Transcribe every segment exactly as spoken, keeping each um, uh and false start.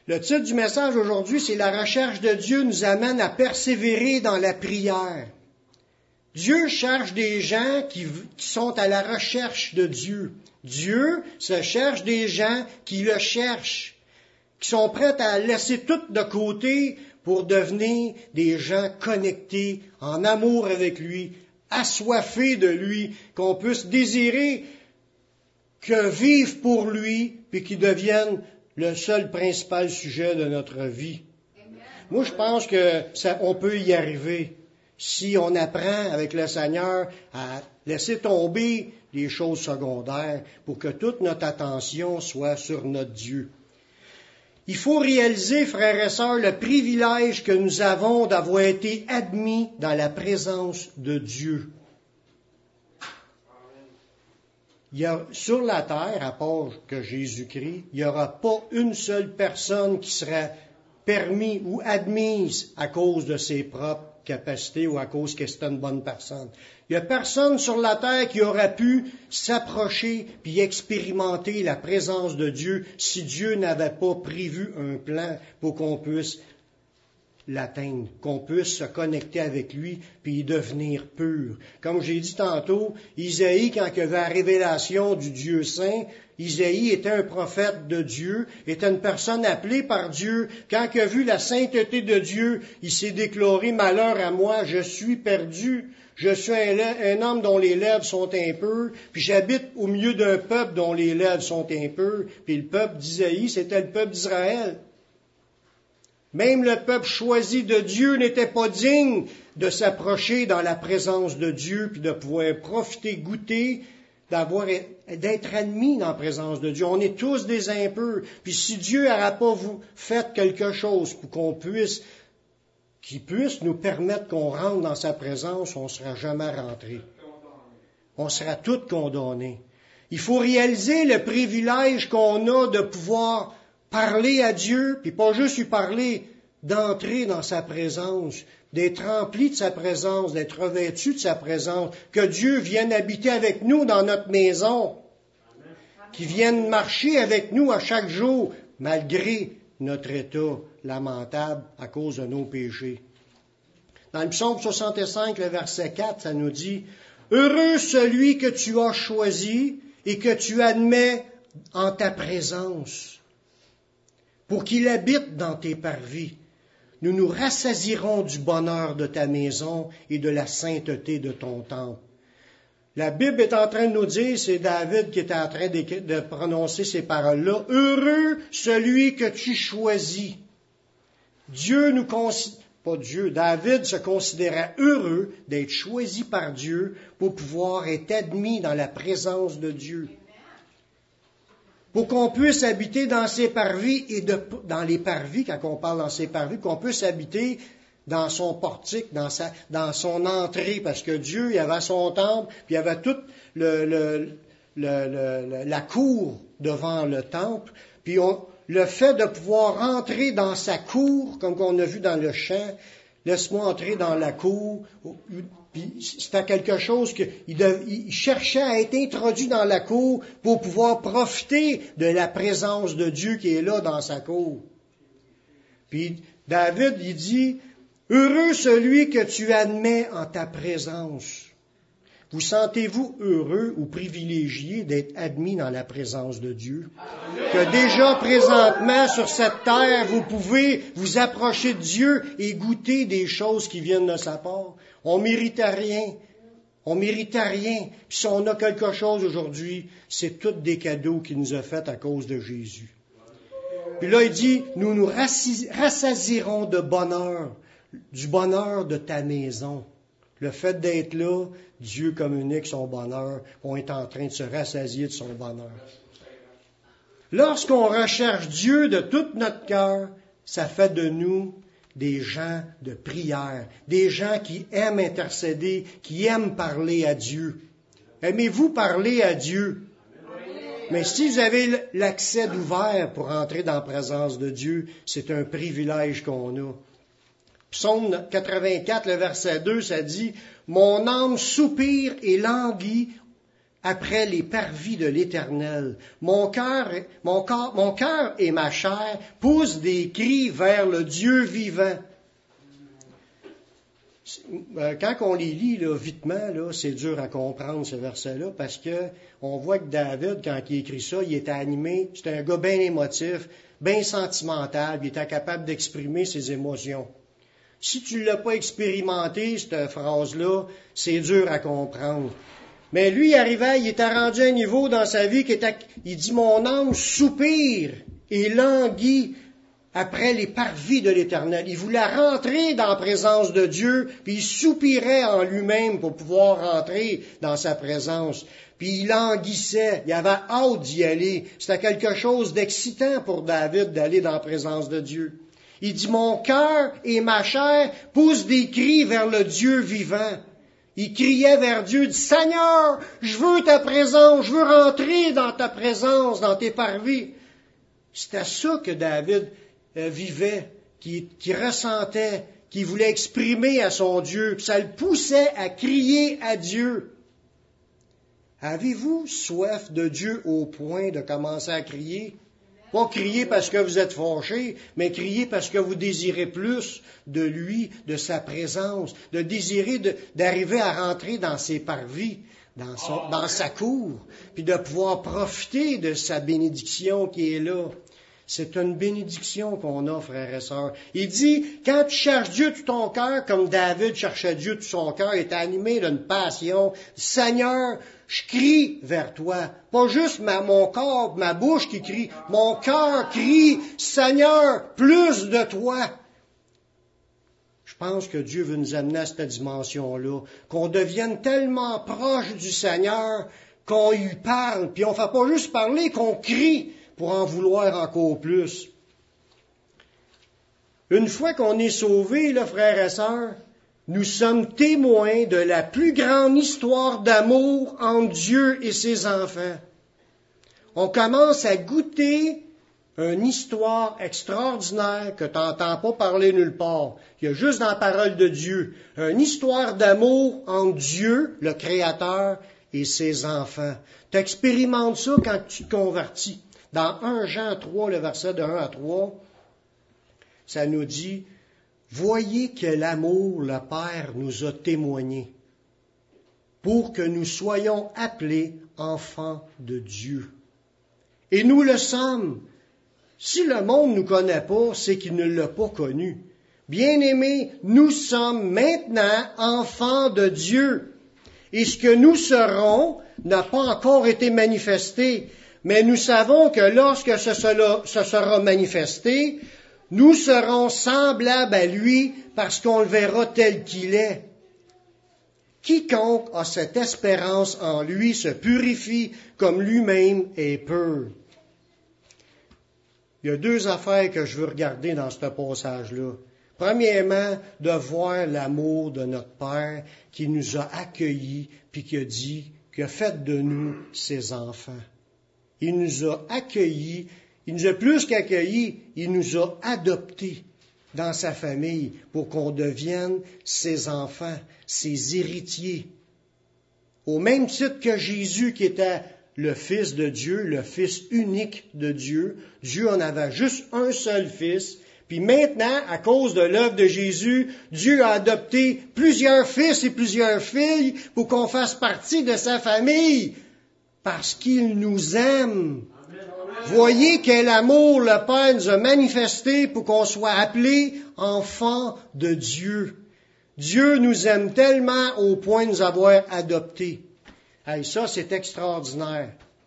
Le titre du message aujourd'hui, c'est « La recherche de Dieu nous amène à persévérer dans la prière ». Dieu cherche des gens qui, qui sont à la recherche de Dieu. Dieu se cherche des gens qui le cherchent, qui sont prêts à laisser tout de côté pour devenir des gens connectés, en amour avec lui, assoiffés de lui, qu'on puisse désirer que vivre pour lui, puis qu'il devienne le seul principal sujet de notre vie. Amen. Moi, je pense que ça, on peut y arriver si on apprend avec le Seigneur à laisser tomber les choses secondaires pour que toute notre attention soit sur notre Dieu. Il faut réaliser, frères et sœurs, le privilège que nous avons d'avoir été admis dans la présence de Dieu. Il y a, sur la terre, à part que Jésus-Christ, il n'y aura pas une seule personne qui sera permise ou admise à cause de ses propres capacités ou à cause que c'est une bonne personne. Il n'y a personne sur la terre qui aurait pu s'approcher puis expérimenter la présence de Dieu si Dieu n'avait pas prévu un plan pour qu'on puisse l'atteindre, qu'on puisse se connecter avec lui puis devenir pur. Comme j'ai dit tantôt, Isaïe, quand il avait la révélation du Dieu saint, Isaïe était un prophète de Dieu, était une personne appelée par Dieu. Quand il a vu la sainteté de Dieu, il s'est déclaré « Malheur à moi, je suis perdu. Je suis un, un homme dont les lèvres sont impures, puis j'habite au milieu d'un peuple dont les lèvres sont impures. » Puis le peuple d'Isaïe, c'était le peuple d'Israël. Même le peuple choisi de Dieu n'était pas digne de s'approcher dans la présence de Dieu, puis de pouvoir profiter, goûter, d'avoir, d'être admis dans la présence de Dieu. On est tous des impurs. Puis si Dieu n'aura pas vous fait quelque chose pour qu'on puisse, qu'il puisse nous permettre qu'on rentre dans sa présence, on ne sera jamais rentré. On sera tous condamnés. Il faut réaliser le privilège qu'on a de pouvoir parler à Dieu, puis pas juste lui parler, d'entrer dans sa présence, d'être rempli de sa présence, d'être revêtu de sa présence, que Dieu vienne habiter avec nous dans notre maison, qu'il vienne marcher avec nous à chaque jour, malgré notre état lamentable à cause de nos péchés. Dans le psaume soixante-cinq, le verset quatre, ça nous dit « Heureux celui que tu as choisi et que tu admets en ta présence, pour qu'il habite dans tes parvis. Nous nous rassasierons du bonheur de ta maison et de la sainteté de ton temple. » La Bible est en train de nous dire, c'est David qui est en train de, de prononcer ces paroles-là, « Heureux celui que tu choisis. » Dieu nous considère, pas Dieu, David se considérait heureux d'être choisi par Dieu pour pouvoir être admis dans la présence de Dieu. Pour qu'on puisse habiter dans ses parvis et de, dans les parvis, quand on parle dans ses parvis, qu'on puisse habiter dans son portique, dans sa, dans son entrée, parce que Dieu, il avait son temple, puis il avait toute le, le, le, le, la cour devant le temple, puis on, le fait de pouvoir entrer dans sa cour, comme on a vu dans le chant, laisse-moi entrer dans la cour, puis c'était quelque chose qu'il il cherchait à être introduit dans la cour pour pouvoir profiter de la présence de Dieu qui est là dans sa cour. Puis David, il dit, « Heureux celui que tu admets en ta présence. » Vous sentez-vous heureux ou privilégié d'être admis dans la présence de Dieu? Que déjà présentement sur cette terre, vous pouvez vous approcher de Dieu et goûter des choses qui viennent de sa part. On ne mérite rien. On ne mérite rien. Puis si on a quelque chose aujourd'hui, c'est tous des cadeaux qu'il nous a faits à cause de Jésus. Puis là, il dit, nous nous rassasierons de bonheur, du bonheur de ta maison. Le fait d'être là, Dieu communique son bonheur. On est en train de se rassasier de son bonheur. Lorsqu'on recherche Dieu de tout notre cœur, ça fait de nous des gens de prière, des gens qui aiment intercéder, qui aiment parler à Dieu. Aimez-vous parler à Dieu? Mais si vous avez l'accès ouvert pour entrer dans la présence de Dieu, c'est un privilège qu'on a. Psaume quatre-vingt-quatre, le verset deux, ça dit « Mon âme soupire et languit après les parvis de l'Éternel. Mon cœur, mon corps, mon cœur et ma chair poussent des cris vers le Dieu vivant. Quand on les lit là, vitement, là, c'est dur à comprendre ce verset-là parce que on voit que David, quand il écrit ça, il était animé, c'était un gars bien émotif, bien sentimental, il était capable d'exprimer ses émotions. Si tu ne l'as pas expérimenté, cette phrase-là, c'est dur à comprendre. Mais lui, il arrivait, il était rendu à un niveau dans sa vie qui était, il dit, mon âme soupire et languit après les parvis de l'Éternel. Il voulait rentrer dans la présence de Dieu, puis il soupirait en lui-même pour pouvoir rentrer dans sa présence. Puis il languissait, il avait hâte d'y aller. C'était quelque chose d'excitant pour David d'aller dans la présence de Dieu. Il dit, mon cœur et ma chair poussent des cris vers le Dieu vivant. Il criait vers Dieu, il dit, Seigneur, je veux ta présence, je veux rentrer dans ta présence, dans tes parvis. C'était ça que David euh, vivait, qui, qui ressentait, qui voulait exprimer à son Dieu. Puis ça le poussait à crier à Dieu. Avez-vous soif de Dieu au point de commencer à crier? Pas crier parce que vous êtes fâché, mais crier parce que vous désirez plus de lui, de sa présence, de désirer de, d'arriver à rentrer dans ses parvis, dans, son, dans sa cour, puis de pouvoir profiter de sa bénédiction qui est là. C'est une bénédiction qu'on a, frères et sœurs. Il dit, quand tu cherches Dieu de tout ton cœur, comme David cherchait Dieu de tout son cœur, il était animé d'une passion. Seigneur, je crie vers toi. Pas juste ma, mon corps, ma bouche qui crie. Mon cœur crie, Seigneur, plus de toi. Je pense que Dieu veut nous amener à cette dimension-là, qu'on devienne tellement proche du Seigneur qu'on lui parle, puis on ne fait pas juste parler, qu'on crie pour en vouloir encore plus. Une fois qu'on est sauvés, là, frères et sœurs, nous sommes témoins de la plus grande histoire d'amour entre Dieu et ses enfants. On commence à goûter une histoire extraordinaire que tu n'entends pas parler nulle part. Il y a juste dans la parole de Dieu. Une histoire d'amour entre Dieu, le Créateur, et ses enfants. Tu expérimentes ça quand tu te convertis. Dans premier Jean trois, le verset de un à trois, ça nous dit, « Voyez quel amour le Père nous a témoigné, pour que nous soyons appelés enfants de Dieu. Et nous le sommes. Si le monde ne nous connaît pas, c'est qu'il ne l'a pas connu. Bien-aimés, nous sommes maintenant enfants de Dieu. Et ce que nous serons n'a pas encore été manifesté. Mais nous savons que lorsque ce sera, ce sera manifesté, nous serons semblables à lui parce qu'on le verra tel qu'il est. Quiconque a cette espérance en lui se purifie comme lui-même est pur. » Il y a deux affaires que je veux regarder dans ce passage-là. Premièrement, de voir l'amour de notre Père qui nous a accueillis puis qui a dit, qui a fait de nous ses enfants. Il nous a accueillis, il nous a plus qu'accueillis, il nous a adoptés dans sa famille pour qu'on devienne ses enfants, ses héritiers. Au même titre que Jésus qui était le Fils de Dieu, le Fils unique de Dieu, Dieu en avait juste un seul Fils, puis maintenant, à cause de l'œuvre de Jésus, Dieu a adopté plusieurs fils et plusieurs filles pour qu'on fasse partie de sa famille. Parce qu'il nous aime. Voyez quel amour le Père nous a manifesté pour qu'on soit appelés enfants de Dieu. Dieu nous aime tellement au point de nous avoir adoptés. Hey, ça, c'est extraordinaire.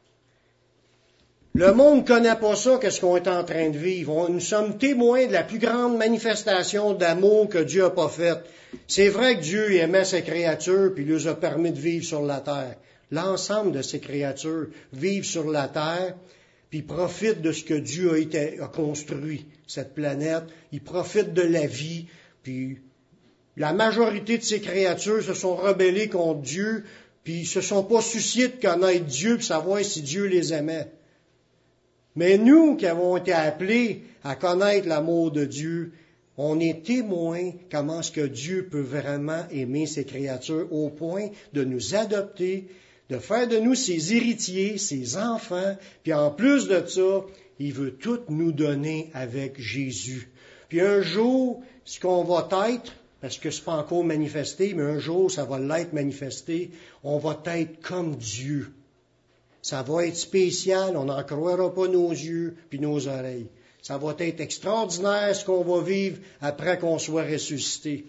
Le monde ne connaît pas ça, qu'est-ce qu'on est en train de vivre. Nous sommes témoins de la plus grande manifestation d'amour que Dieu n'a pas faite. C'est vrai que Dieu aimait ses créatures puis il leur a permis de vivre sur la terre. L'ensemble de ces créatures vivent sur la terre, puis profitent de ce que Dieu a, été, a construit, cette planète. Ils profitent de la vie, puis la majorité de ces créatures se sont rebellées contre Dieu, puis ils se sont pas souciés de connaître Dieu, puis savoir si Dieu les aimait. Mais nous, qui avons été appelés à connaître l'amour de Dieu, on est témoins comment est-ce que Dieu peut vraiment aimer ses créatures au point de nous adopter, de faire de nous ses héritiers, ses enfants, puis en plus de ça, il veut tout nous donner avec Jésus. Puis un jour, ce qu'on va être, parce que c'est pas encore manifesté, mais un jour, ça va l'être manifesté, on va être comme Dieu. Ça va être spécial, on n'en croira pas nos yeux puis nos oreilles. Ça va être extraordinaire ce qu'on va vivre après qu'on soit ressuscité.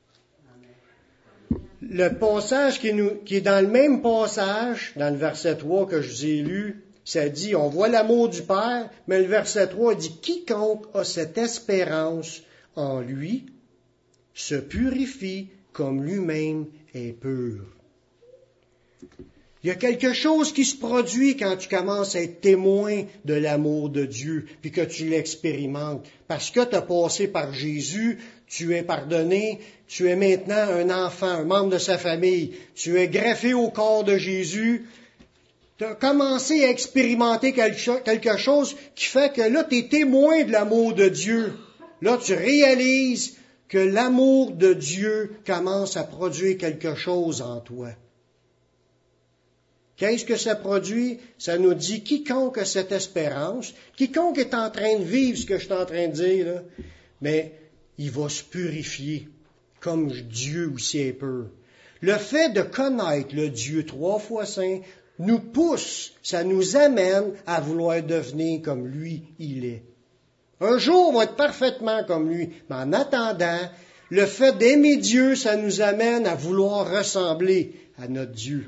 Le passage qui, nous, qui est dans le même passage, dans le verset trois que je vous ai lu, ça dit, on voit l'amour du Père, mais le verset trois dit, quiconque a cette espérance en lui se purifie comme lui-même est pur. Il y a quelque chose qui se produit quand tu commences à être témoin de l'amour de Dieu, puis que tu l'expérimentes. Parce que tu as passé par Jésus, tu es pardonné, tu es maintenant un enfant, un membre de sa famille, tu es greffé au corps de Jésus. Tu as commencé à expérimenter quelque chose qui fait que là, tu es témoin de l'amour de Dieu. Là, tu réalises que l'amour de Dieu commence à produire quelque chose en toi. Qu'est-ce que ça produit? Ça nous dit quiconque a cette espérance, quiconque est en train de vivre ce que je suis en train de dire, là, mais il va se purifier comme Dieu aussi est pur. Le fait de connaître le Dieu trois fois saint nous pousse, ça nous amène à vouloir devenir comme lui, il est. Un jour, on va être parfaitement comme lui, mais en attendant, le fait d'aimer Dieu, ça nous amène à vouloir ressembler à notre Dieu.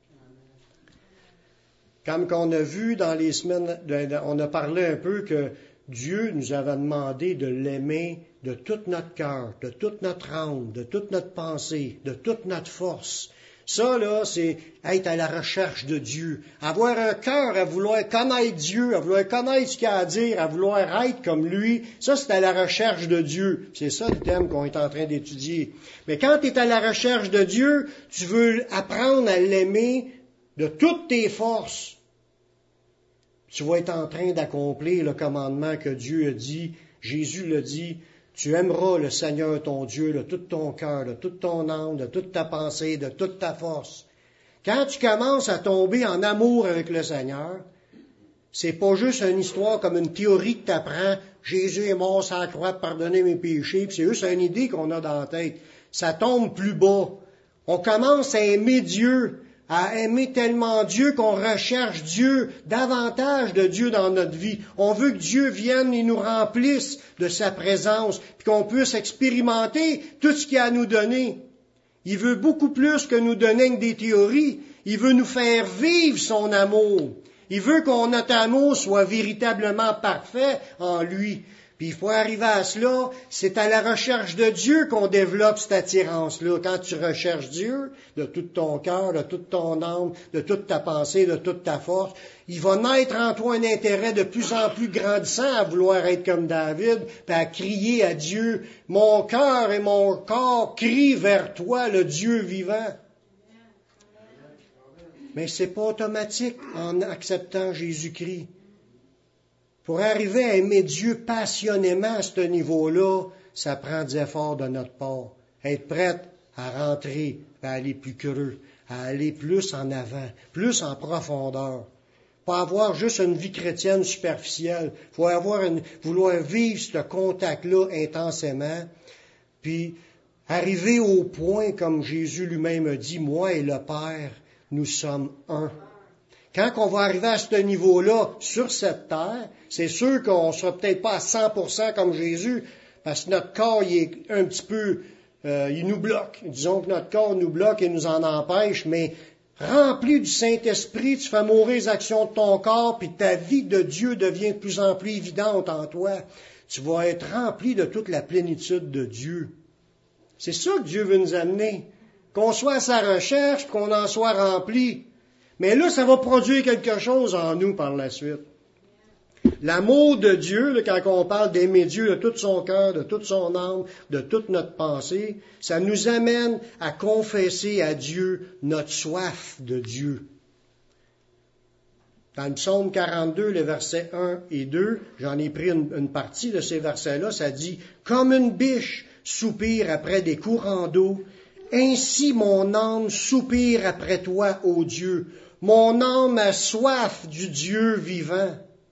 Comme qu'on a vu dans les semaines, on a parlé un peu que Dieu nous avait demandé de l'aimer de tout notre cœur, de toute notre âme, de toute notre pensée, de toute notre force. Ça, là, c'est être à la recherche de Dieu. Avoir un cœur à vouloir connaître Dieu, à vouloir connaître ce qu'il a à dire, à vouloir être comme lui. Ça, c'est à la recherche de Dieu. C'est ça le thème qu'on est en train d'étudier. Mais quand tu es à la recherche de Dieu, tu veux apprendre à l'aimer de toutes tes forces. Tu vas être en train d'accomplir le commandement que Dieu a dit. Jésus l'a dit. Tu aimeras le Seigneur ton Dieu de tout ton cœur, de toute ton âme, de toute ta pensée, de toute ta force. Quand tu commences à tomber en amour avec le Seigneur, c'est pas juste une histoire comme une théorie que tu apprends. Jésus est mort sur la croix pour pardonner mes péchés, puis c'est juste une idée qu'on a dans la tête. Ça tombe plus bas. On commence à aimer Dieu, à aimer tellement Dieu qu'on recherche Dieu, davantage de Dieu dans notre vie. On veut que Dieu vienne et nous remplisse de sa présence, puis qu'on puisse expérimenter tout ce qu'il a à nous donner. Il veut beaucoup plus que nous donner des théories. Il veut nous faire vivre son amour. Il veut que notre amour soit véritablement parfait en lui. Puis il faut arriver à cela, c'est à la recherche de Dieu qu'on développe cette attirance-là. Quand tu recherches Dieu, de tout ton cœur, de toute ton âme, de toute ta pensée, de toute ta force, il va naître en toi un intérêt de plus en plus grandissant à vouloir être comme David, puis à crier à Dieu, « Mon cœur et mon corps crient vers toi, le Dieu vivant. » Mais c'est pas automatique en acceptant Jésus-Christ. Pour arriver à aimer Dieu passionnément à ce niveau-là, ça prend des efforts de notre part. Être prête à rentrer, à aller plus creux, à aller plus en avant, plus en profondeur. Pas avoir juste une vie chrétienne superficielle. Il faut avoir une, vouloir vivre ce contact-là intensément, puis arriver au point, comme Jésus lui-même a dit, « Moi et le Père, nous sommes un ». Quand on va arriver à ce niveau-là sur cette terre, c'est sûr qu'on ne sera peut-être pas à cent pour cent comme Jésus, parce que notre corps, il est un petit peu, euh, il nous bloque. Disons que notre corps nous bloque et nous en empêche, mais rempli du Saint-Esprit, tu fais mourir les actions de ton corps, puis ta vie de Dieu devient de plus en plus évidente en toi. Tu vas être rempli de toute la plénitude de Dieu. C'est ça que Dieu veut nous amener. Qu'on soit à sa recherche, qu'on en soit rempli. Mais là, ça va produire quelque chose en nous par la suite. L'amour de Dieu, là, quand on parle d'aimer Dieu de tout son cœur, de toute son âme, de toute notre pensée, ça nous amène à confesser à Dieu notre soif de Dieu. Dans le psaume quarante-deux, les versets un et deux, j'en ai pris une, une partie de ces versets-là, ça dit « Comme une biche soupire après des courants d'eau, Ainsi mon âme soupire après toi, ô Dieu. Mon âme a soif du Dieu vivant.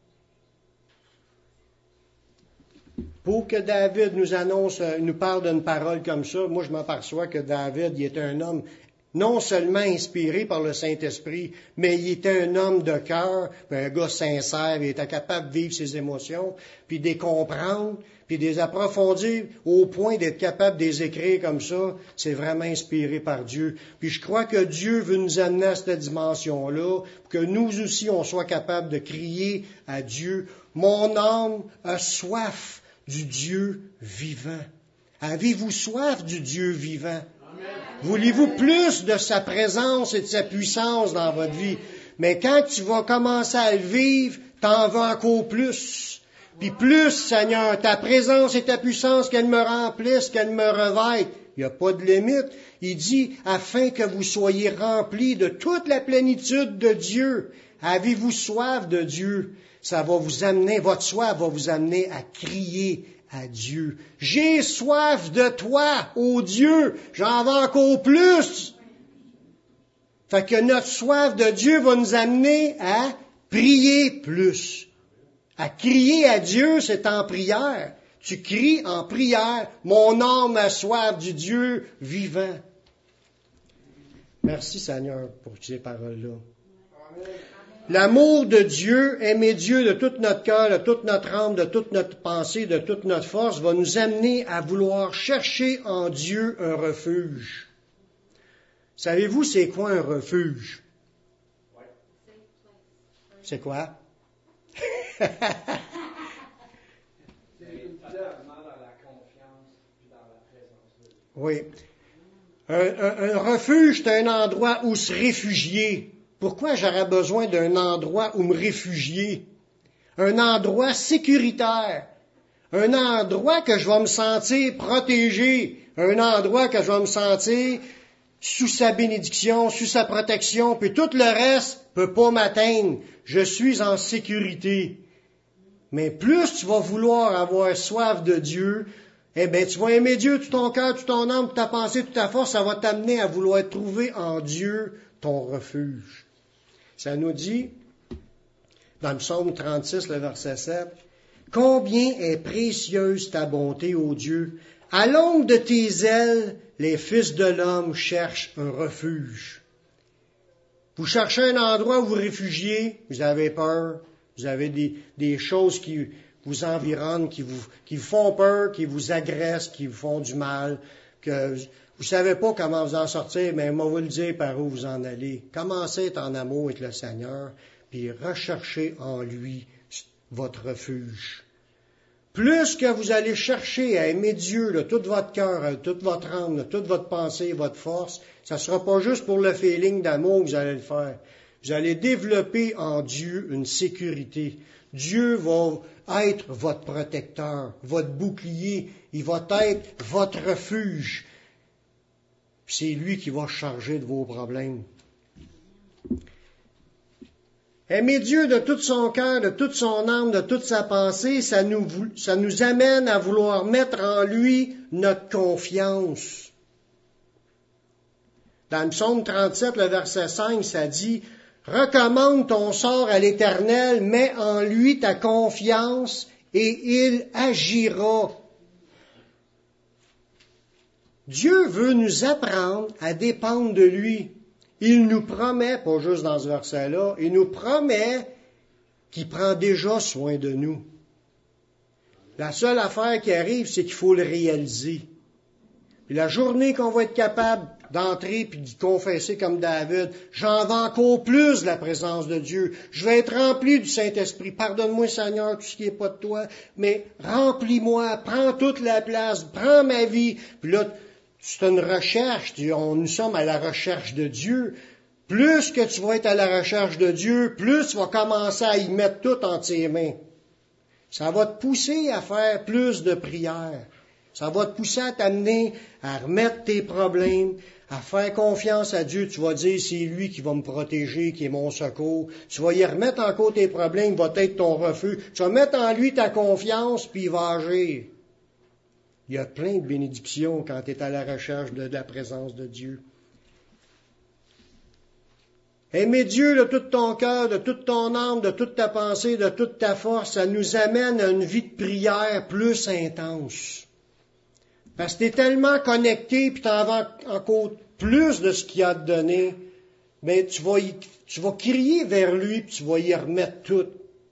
Pour que David nous annonce, nous parle d'une parole comme ça, moi je m'aperçois que David, il était un homme non seulement inspiré par le Saint-Esprit, mais il était un homme de cœur, un gars sincère, il était capable de vivre ses émotions, puis de les comprendre, puis de les approfondir au point d'être capable de les écrire comme ça. C'est vraiment inspiré par Dieu. Puis je crois que Dieu veut nous amener à cette dimension-là, pour que nous aussi on soit capable de crier à Dieu, « Mon âme a soif du Dieu vivant. » Avez-vous soif du Dieu vivant? Voulez-vous plus de sa présence et de sa puissance dans votre vie? Mais quand tu vas commencer à le vivre, t'en veux encore plus. Puis plus, Seigneur, ta présence et ta puissance, qu'elle me remplisse, qu'elle me revête. Il n'y a pas de limite. Il dit, afin que vous soyez remplis de toute la plénitude de Dieu. Avez-vous soif de Dieu? Ça va vous amener, votre soif va vous amener à crier à Dieu. J'ai soif de toi, ô Dieu, j'en veux encore plus. Fait que notre soif de Dieu va nous amener à prier plus. À crier à Dieu, c'est en prière. Tu cries en prière, mon âme a soif du Dieu vivant. Merci Seigneur pour ces paroles-là. L'amour de Dieu, aimer Dieu de tout notre cœur, de toute notre âme, de toute notre pensée, de toute notre force, va nous amener à vouloir chercher en Dieu un refuge. Savez-vous c'est quoi un refuge? C'est quoi? C'est évidemment dans la confiance et dans la présence de Dieu. Oui. Un, un, un refuge, c'est un endroit où se réfugier. Pourquoi j'aurais besoin d'un endroit où me réfugier? Un endroit sécuritaire. Un endroit que je vais me sentir protégé. Un endroit que je vais me sentir sous sa bénédiction, sous sa protection, puis tout le reste peut pas m'atteindre. Je suis en sécurité. Mais plus tu vas vouloir avoir soif de Dieu, eh bien, tu vas aimer Dieu tout ton cœur, tout ton âme, toute ta pensée, toute ta force, ça va t'amener à vouloir trouver en Dieu ton refuge. Ça nous dit, dans le psaume trente-six, le verset sept, « Combien est précieuse ta bonté, ô Dieu! À l'ombre de tes ailes, les fils de l'homme cherchent un refuge. » Vous cherchez un endroit où vous réfugiez, vous avez peur, vous avez des, des choses qui vous environnent, qui vous, qui vous font peur, qui vous agressent, qui vous font du mal, que vous ne savez pas comment vous en sortir, mais moi, vous le dire par où vous en allez. Commencez à être en amour avec le Seigneur, puis recherchez en lui votre refuge. Plus que vous allez chercher à aimer Dieu de tout votre cœur, de toute votre âme, de toute votre pensée, votre force, ça ne sera pas juste pour le feeling d'amour que vous allez le faire. Vous allez développer en Dieu une sécurité. Dieu va être votre protecteur, votre bouclier, il va être votre refuge. C'est lui qui va charger de vos problèmes. Aimer Dieu de tout son cœur, de toute son âme, de toute sa pensée, ça nous, ça nous amène à vouloir mettre en lui notre confiance. Dans le psaume trente-sept, le verset cinq, ça dit « Recommande ton sort à l'Éternel, mets en lui ta confiance et il agira. » Dieu veut nous apprendre à dépendre de lui. Il nous promet, pas juste dans ce verset-là, il nous promet qu'il prend déjà soin de nous. La seule affaire qui arrive, c'est qu'il faut le réaliser. Puis la journée qu'on va être capable d'entrer puis de confesser comme David, j'en veux encore plus de la présence de Dieu. Je vais être rempli du Saint-Esprit. Pardonne-moi, Seigneur, tout ce qui n'est pas de toi, mais remplis-moi, prends toute la place, prends ma vie. Puis là, c'est une recherche. On, nous sommes à la recherche de Dieu. Plus que tu vas être à la recherche de Dieu, plus tu vas commencer à y mettre tout entre tes mains. Ça va te pousser à faire plus de prières. Ça va te pousser à t'amener à remettre tes problèmes, à faire confiance à Dieu. Tu vas dire, c'est lui qui va me protéger, qui est mon secours. Tu vas y remettre encore tes problèmes, il va être ton refuge. Tu vas mettre en lui ta confiance, puis il va agir. Il y a plein de bénédictions quand tu es à la recherche de, de la présence de Dieu. Aimer Dieu de tout ton cœur, de toute ton âme, de toute ta pensée, de toute ta force, ça nous amène à une vie de prière plus intense. Parce que tu es tellement connecté, puis tu en vas encore plus de ce qu'il a à te donner, mais tu vas, y, tu vas crier vers lui, puis tu vas y remettre tout.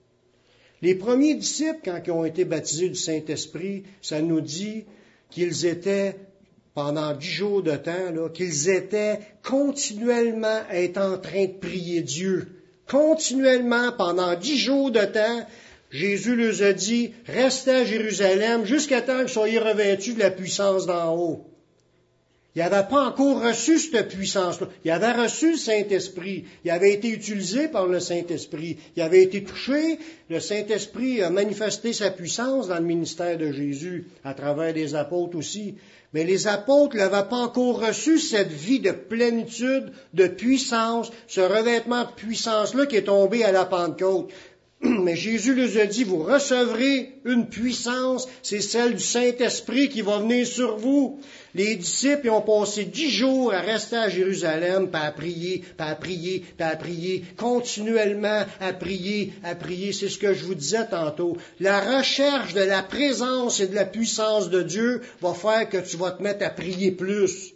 Les premiers disciples, quand ils ont été baptisés du Saint-Esprit, ça nous dit qu'ils étaient, pendant dix jours de temps, là, qu'ils étaient continuellement à être en train de prier Dieu. Continuellement, pendant dix jours de temps, Jésus leur a dit, restez à Jérusalem jusqu'à temps que vous soyez revêtus de la puissance d'en haut. Il n'avait pas encore reçu cette puissance-là. Il avait reçu le Saint-Esprit. Il avait été utilisé par le Saint-Esprit. Il avait été touché. Le Saint-Esprit a manifesté sa puissance dans le ministère de Jésus, à travers des apôtres aussi. Mais les apôtres n'avaient pas encore reçu cette vie de plénitude, de puissance, ce revêtement de puissance-là qui est tombé à la Pentecôte. Mais Jésus leur a dit, vous recevrez une puissance, c'est celle du Saint-Esprit qui va venir sur vous. Les disciples ont passé dix jours à rester à Jérusalem, puis à prier, puis à prier, puis à prier, continuellement à prier, à prier. C'est ce que je vous disais tantôt. La recherche de la présence et de la puissance de Dieu va faire que tu vas te mettre à prier plus.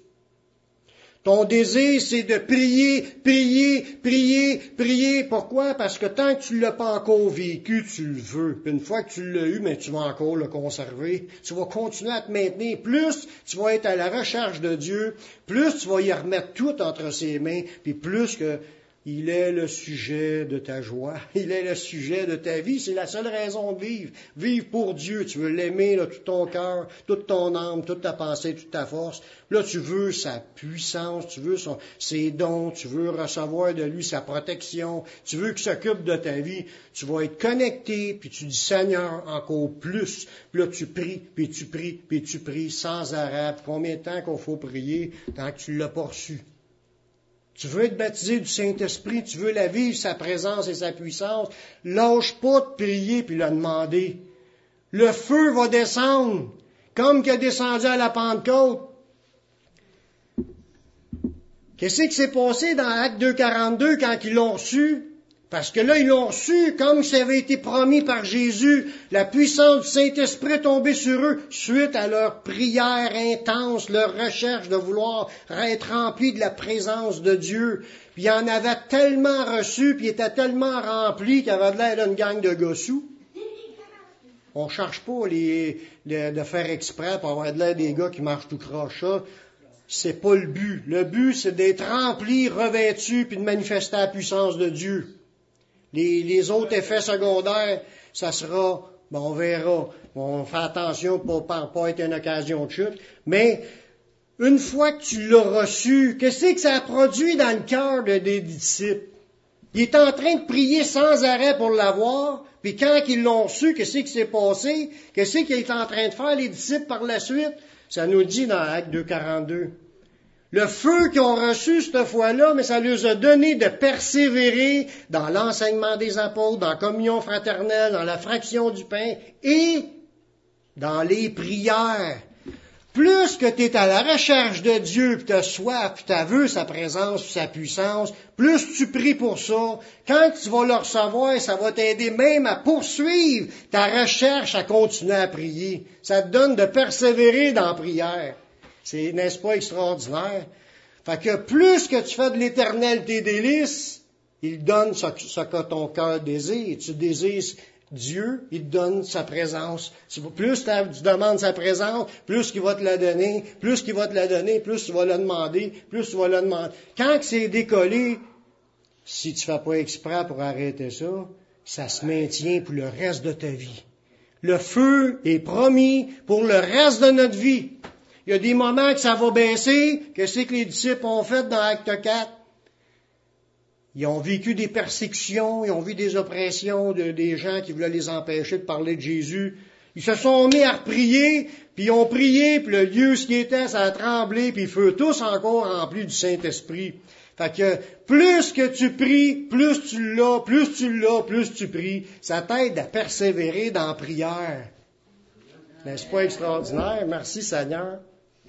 Ton désir, c'est de prier, prier, prier, prier. Pourquoi? Parce que tant que tu ne l'as pas encore vécu, tu le veux. Puis une fois que tu l'as eu, mais tu vas encore le conserver. Tu vas continuer à te maintenir. Plus tu vas être à la recherche de Dieu, plus tu vas y remettre tout entre ses mains, puis plus que il est le sujet de ta joie, il est le sujet de ta vie. C'est la seule raison de vivre. Vivre pour Dieu. Tu veux l'aimer de tout ton cœur, toute ton âme, toute ta pensée, toute ta force. Là, tu veux sa puissance, tu veux son, ses dons, tu veux recevoir de lui sa protection, tu veux qu'il s'occupe de ta vie. Tu vas être connecté, puis tu dis, Seigneur, encore plus. Puis là, tu pries, puis tu pries, puis tu pries sans arrêt. Puis combien de temps qu'il faut prier tant que tu ne l'as pas reçu? Tu veux être baptisé du Saint-Esprit, tu veux la vivre, sa présence et sa puissance. Lâche pas de prier puis le demander. Le feu va descendre, comme qu'il a descendu à la Pentecôte. Qu'est-ce qui s'est passé dans Acte deux quarante-deux quand ils l'ont reçu? Parce que là, ils l'ont reçu comme ça avait été promis par Jésus. La puissance du Saint-Esprit est tombée sur eux suite à leur prière intense, leur recherche de vouloir être remplis de la présence de Dieu. Puis ils en avaient tellement reçu, puis ils étaient tellement remplis qu'ils avaient l'air d'une gang de gossous. On ne cherche pas les, les, de faire exprès pour avoir de l'air des gars qui marchent tout croche. Ça, c'est pas le but. Le but, c'est d'être rempli, revêtu, puis de manifester la puissance de Dieu. Les, les autres effets secondaires, ça sera, ben on verra. On fait attention pour ne pas être une occasion de chute. Mais une fois que tu l'as reçu, qu'est-ce que ça a produit dans le cœur de, des disciples? Il est en train de prier sans arrêt pour l'avoir. Puis quand ils l'ont reçu, qu'est-ce qui s'est passé? Qu'est-ce qu'il est en train de faire, les disciples, par la suite? Ça nous dit dans Acte deux quarante-deux. Le feu qu'ils ont reçu cette fois-là, mais ça leur a donné de persévérer dans l'enseignement des apôtres, dans la communion fraternelle, dans la fraction du pain et dans les prières. Plus que tu es à la recherche de Dieu, puis tu as soif, puis tu as vu sa présence, puis sa puissance, plus tu pries pour ça. Quand tu vas le recevoir, ça va t'aider même à poursuivre ta recherche à continuer à prier. Ça te donne de persévérer dans la prière. C'est, n'est-ce pas, extraordinaire? Fait que plus que tu fais de l'Éternel tes délices, il donne ce, ce que ton cœur désire. Tu désires Dieu, il te donne sa présence. Plus tu demandes sa présence, plus il va te la donner, plus il va te la donner, plus tu vas le demander, plus tu vas le demander. Quand c'est décollé, si tu ne fais pas exprès pour arrêter ça, ça se maintient pour le reste de ta vie. Le feu est promis pour le reste de notre vie. Il y a des moments que ça va baisser. Qu'est-ce que les disciples ont fait dans Acte quatre? Ils ont vécu des persécutions, ils ont vu des oppressions de, des gens qui voulaient les empêcher de parler de Jésus. Ils se sont mis à prier, puis ils ont prié, puis le lieu ce qui était, ça a tremblé, puis ils furent tous encore remplis du Saint-Esprit. Fait que plus que tu pries, plus tu l'as, plus tu l'as, plus tu pries, ça t'aide à persévérer dans la prière. N'est-ce pas extraordinaire? Merci Seigneur.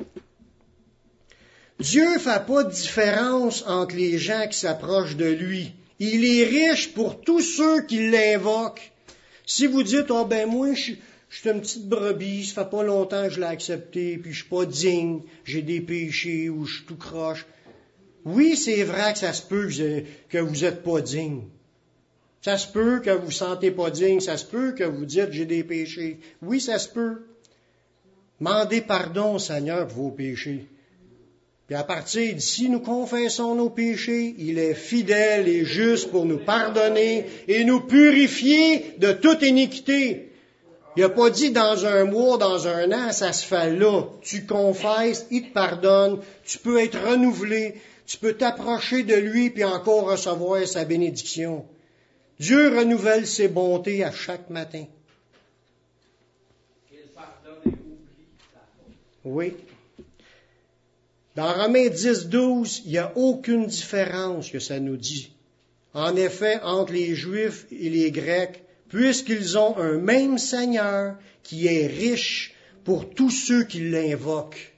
Dieu ne fait pas de différence entre les gens qui s'approchent de lui. Il est riche pour tous ceux qui l'invoquent. Si vous dites, oh ben moi, je, je suis une petite brebis, ça fait pas longtemps que je l'ai accepté, puis je suis pas digne, j'ai des péchés ou je suis tout croche. Oui, c'est vrai que ça se peut que vous n'êtes pas digne. Ça se peut que vous vous sentez pas digne, ça se peut que vous dites j'ai des péchés. Oui, ça se peut. Mandez pardon au Seigneur pour vos péchés. Puis à partir d'ici, nous confessons nos péchés. Il est fidèle et juste pour nous pardonner et nous purifier de toute iniquité. Il n'a pas dit dans un mois, dans un an, ça se fait là. Tu confesses, il te pardonne, tu peux être renouvelé, tu peux t'approcher de lui puis encore recevoir sa bénédiction. Dieu renouvelle ses bontés à chaque matin. Il pardonne et oublie ta faute. Oui. Dans Romains dix, douze, il n'y a aucune différence que ça nous dit. En effet, entre les Juifs et les Grecs, puisqu'ils ont un même Seigneur qui est riche pour tous ceux qui l'invoquent.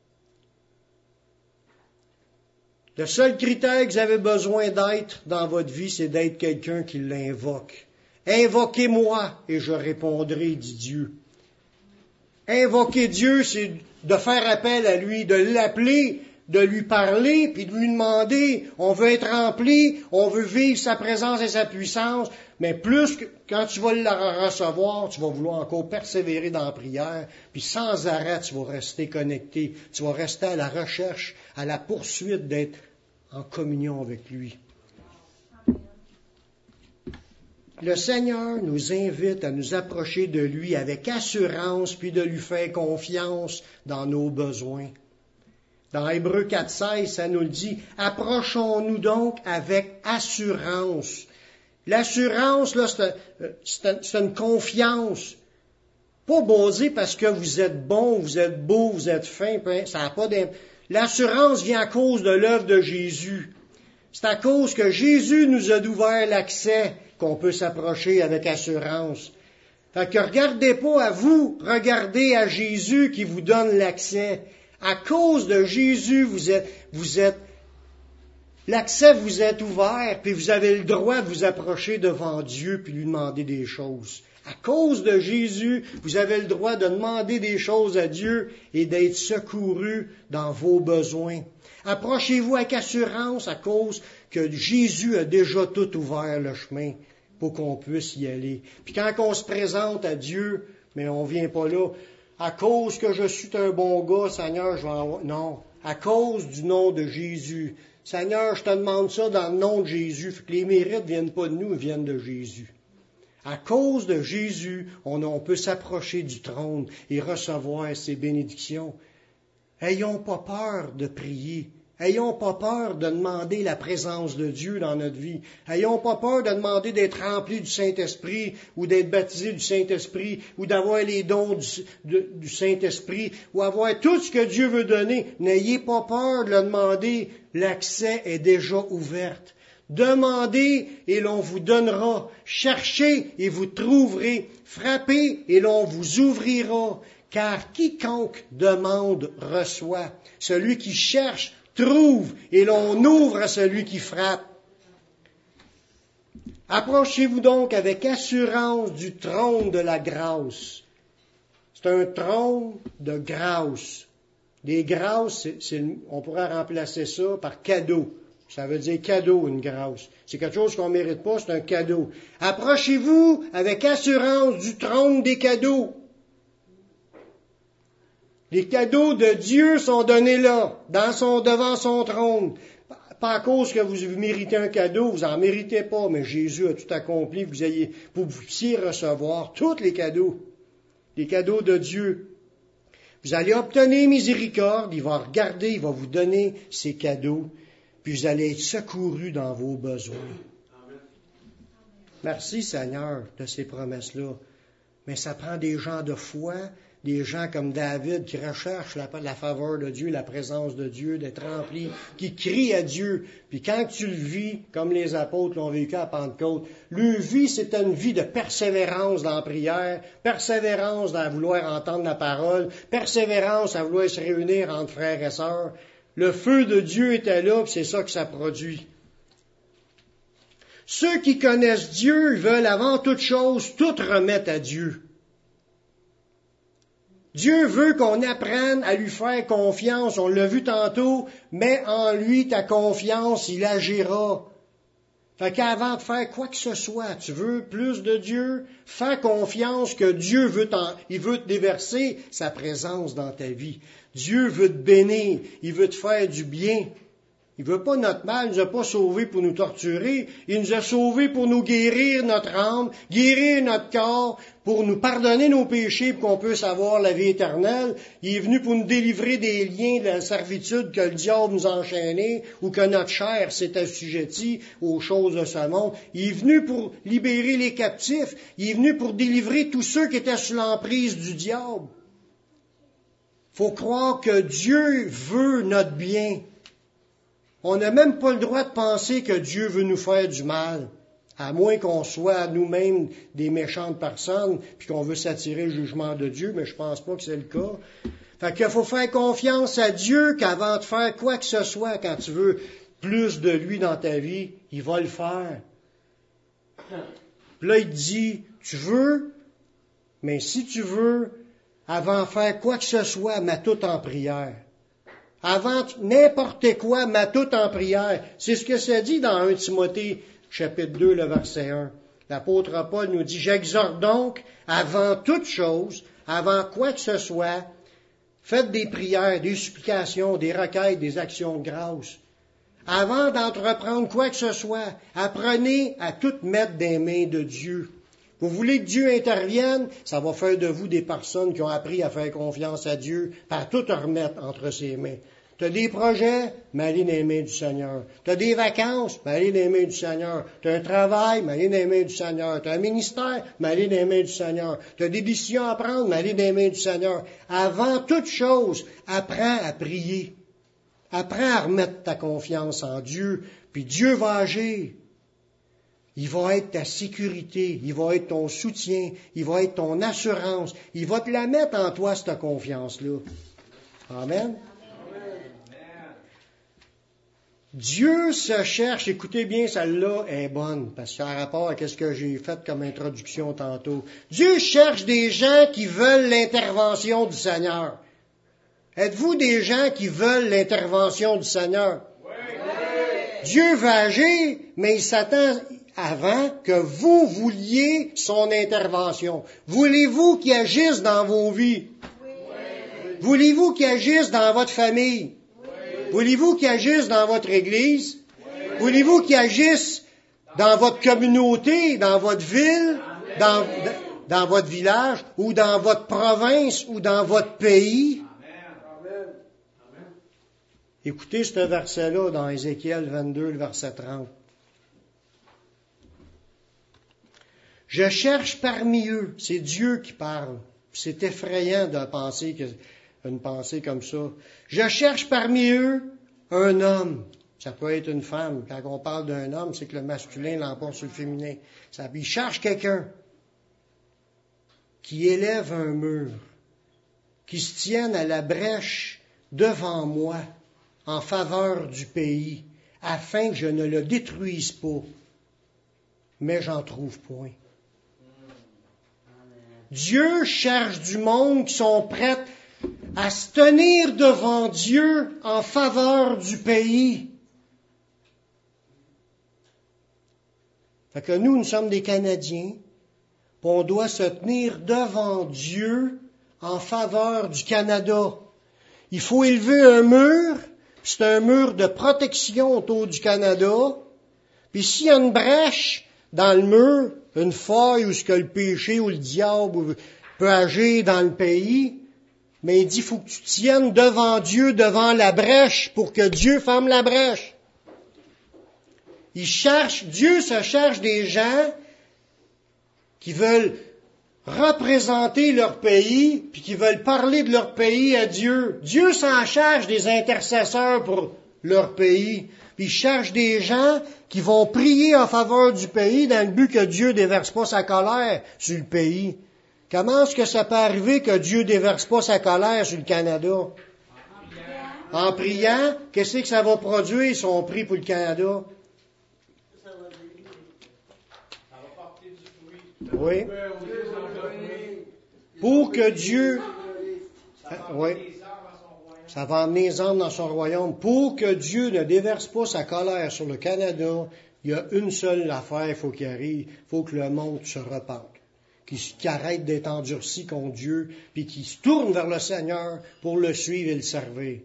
Le seul critère que vous avez besoin d'être dans votre vie, c'est d'être quelqu'un qui l'invoque. Invoquez-moi et je répondrai, dit Dieu. Invoquer Dieu, c'est de faire appel à lui, de l'appeler, de lui parler, puis de lui demander. On veut être rempli, on veut vivre sa présence et sa puissance, mais plus que quand tu vas la recevoir, tu vas vouloir encore persévérer dans la prière, puis sans arrêt, tu vas rester connecté, tu vas rester à la recherche, à la poursuite d'être en communion avec lui. Le Seigneur nous invite à nous approcher de lui avec assurance, puis de lui faire confiance dans nos besoins. Dans Hébreux quatre seize, ça nous le dit, approchons-nous donc avec assurance. L'assurance, là, c'est, c'est, c'est une confiance. Pas basée parce que vous êtes bon, vous êtes beau, vous êtes fin, ça n'a pas d'importance. L'assurance vient à cause de l'œuvre de Jésus. C'est à cause que Jésus nous a ouvert l'accès qu'on peut s'approcher avec assurance. Fait que regardez pas à vous, regardez à Jésus qui vous donne l'accès. À cause de Jésus, vous êtes, vous êtes, l'accès vous est ouvert, puis vous avez le droit de vous approcher devant Dieu puis lui demander des choses. À cause de Jésus, vous avez le droit de demander des choses à Dieu et d'être secouru dans vos besoins. Approchez-vous avec assurance à cause que Jésus a déjà tout ouvert le chemin pour qu'on puisse y aller. Puis quand on se présente à Dieu, mais on vient pas là, à cause que je suis un bon gars, Seigneur, je vais avoir... Non, à cause du nom de Jésus. Seigneur, je te demande ça dans le nom de Jésus. Fait que les mérites ne viennent pas de nous, ils viennent de Jésus. À cause de Jésus, on, on peut s'approcher du trône et recevoir ses bénédictions. Ayons pas peur de prier. Ayons pas peur de demander la présence de Dieu dans notre vie. Ayons pas peur de demander d'être remplis du Saint-Esprit ou d'être baptisés du Saint-Esprit ou d'avoir les dons du, de, du Saint-Esprit ou avoir tout ce que Dieu veut donner. N'ayez pas peur de le demander. L'accès est déjà ouvert. Demandez et l'on vous donnera. Cherchez et vous trouverez. Frappez et l'on vous ouvrira. Car quiconque demande reçoit. Celui qui cherche trouve et l'on ouvre à celui qui frappe. Approchez-vous donc avec assurance du trône de la grâce. C'est un trône de grâce. Des grâces, c'est, c'est, on pourrait remplacer ça par cadeau. Ça veut dire cadeau, une grâce. C'est quelque chose qu'on ne mérite pas, c'est un cadeau. Approchez-vous avec assurance du trône des cadeaux. Les cadeaux de Dieu sont donnés là, dans son, devant son trône. Pas à cause que vous méritez un cadeau, vous n'en méritez pas, mais Jésus a tout accompli, vous ayez, pour que vous puissiez recevoir tous les cadeaux. Les cadeaux de Dieu. Vous allez obtenir miséricorde, il va regarder, il va vous donner ses cadeaux, puis vous allez être secourus dans vos besoins. Amen. Merci Seigneur de ces promesses-là. Mais ça prend des gens de foi, des gens comme David qui recherchent la, la faveur de Dieu, la présence de Dieu, d'être remplis, qui crient à Dieu. Puis quand tu le vis, comme les apôtres l'ont vécu à Pentecôte, leur vie, c'était une vie de persévérance dans la prière, persévérance dans vouloir entendre la parole, persévérance à vouloir se réunir entre frères et sœurs. Le feu de Dieu était là, puis c'est ça que ça produit. Ceux qui connaissent Dieu veulent avant toute chose tout remettre à Dieu. Dieu veut qu'on apprenne à lui faire confiance. On l'a vu tantôt, mets en lui ta confiance, il agira. Fait qu'avant de faire quoi que ce soit, tu veux plus de Dieu, fais confiance que Dieu veut, il veut te déverser sa présence dans ta vie. Dieu veut te bénir, il veut te faire du bien. Il veut pas notre mal, il nous a pas sauvés pour nous torturer, il nous a sauvés pour nous guérir notre âme, guérir notre corps, pour nous pardonner nos péchés, pour qu'on puisse avoir la vie éternelle. Il est venu pour nous délivrer des liens de la servitude que le diable nous a enchaînés, ou que notre chair s'est assujettie aux choses de ce monde. Il est venu pour libérer les captifs, il est venu pour délivrer tous ceux qui étaient sous l'emprise du diable. Faut croire que Dieu veut notre bien. On n'a même pas le droit de penser que Dieu veut nous faire du mal, à moins qu'on soit nous-mêmes des méchantes personnes, puis qu'on veut s'attirer le jugement de Dieu, mais je pense pas que c'est le cas. Fait qu'il faut faire confiance à Dieu qu'avant de faire quoi que ce soit, quand tu veux plus de lui dans ta vie, il va le faire. Puis là, il te dit, tu veux, mais si tu veux, avant de faire quoi que ce soit, mets tout en prière. Avant n'importe quoi, mets tout en prière. C'est ce que ça dit dans premier Timothée, chapitre deux, le verset un. L'apôtre Paul nous dit, j'exhorte donc, avant toute chose, avant quoi que ce soit, faites des prières, des supplications, des requêtes, des actions de grâce. Avant d'entreprendre quoi que ce soit, apprenez à tout mettre des mains de Dieu. Vous voulez que Dieu intervienne, ça va faire de vous des personnes qui ont appris à faire confiance à Dieu, à tout remettre entre ses mains. Tu as des projets, mais allez dans les mains du Seigneur. Tu as des vacances, mais allez dans les mains du Seigneur. Tu as un travail, mais allez dans les mains du Seigneur. Tu as un ministère, mais allez dans les mains du Seigneur. Tu as des décisions à prendre, mais allez dans les mains du Seigneur. Avant toute chose, apprends à prier. Apprends à remettre ta confiance en Dieu, puis Dieu va agir. Il va être ta sécurité, il va être ton soutien, il va être ton assurance. Il va te la mettre en toi, cette confiance-là. Amen. Dieu se cherche, écoutez bien, celle-là est bonne, parce que ça a rapport à ce que j'ai fait comme introduction tantôt. Dieu cherche des gens qui veulent l'intervention du Seigneur. Êtes-vous des gens qui veulent l'intervention du Seigneur? Oui. Dieu va agir, mais il s'attend avant que vous vouliez son intervention. Voulez-vous qu'il agisse dans vos vies? Oui. Voulez-vous qu'il agisse dans votre famille? Voulez-vous qu'il agisse dans votre église? Oui. Voulez-vous qu'il agisse dans votre communauté, dans votre ville, dans, dans votre village, ou dans votre province, ou dans votre pays? Amen. Écoutez ce verset-là dans Ézéchiel vingt-deux, le verset trente. Je cherche parmi eux, c'est Dieu qui parle. C'est effrayant de penser que une pensée comme ça. Je cherche parmi eux un homme. Ça peut être une femme. Quand on parle d'un homme, c'est que le masculin l'emporte sur le féminin. Ça, il cherche quelqu'un qui élève un mur, qui se tienne à la brèche devant moi en faveur du pays, afin que je ne le détruise pas. Mais j'en trouve point. Dieu cherche du monde qui sont prêts à se tenir devant Dieu en faveur du pays. Fait que nous, nous sommes des Canadiens, puis on doit se tenir devant Dieu en faveur du Canada. Il faut élever un mur, c'est un mur de protection autour du Canada, puis s'il y a une brèche dans le mur, une faille où ce que le péché ou le diable peut agir dans le pays, mais il dit, il faut que tu tiennes devant Dieu, devant la brèche, pour que Dieu ferme la brèche. Il cherche, Dieu se cherche des gens qui veulent représenter leur pays, puis qui veulent parler de leur pays à Dieu. Dieu s'en charge des intercesseurs pour leur pays. Puis il cherche des gens qui vont prier en faveur du pays dans le but que Dieu déverse pas sa colère sur le pays. Comment est-ce que ça peut arriver que Dieu déverse pas sa colère sur le Canada? En priant, qu'est-ce que ça va produire si on prie pour le Canada? Ça va porter du fruit. Oui. Pour que Dieu... Oui. Ça va emmener les âmes dans son royaume. Pour que Dieu ne déverse pas sa colère sur le Canada, il y a une seule affaire, il faut qu'il arrive. Il faut que le monde se repente. Qu'il qu'il arrête d'être endurci contre Dieu, puis qu'il se tourne vers le Seigneur pour le suivre et le servir.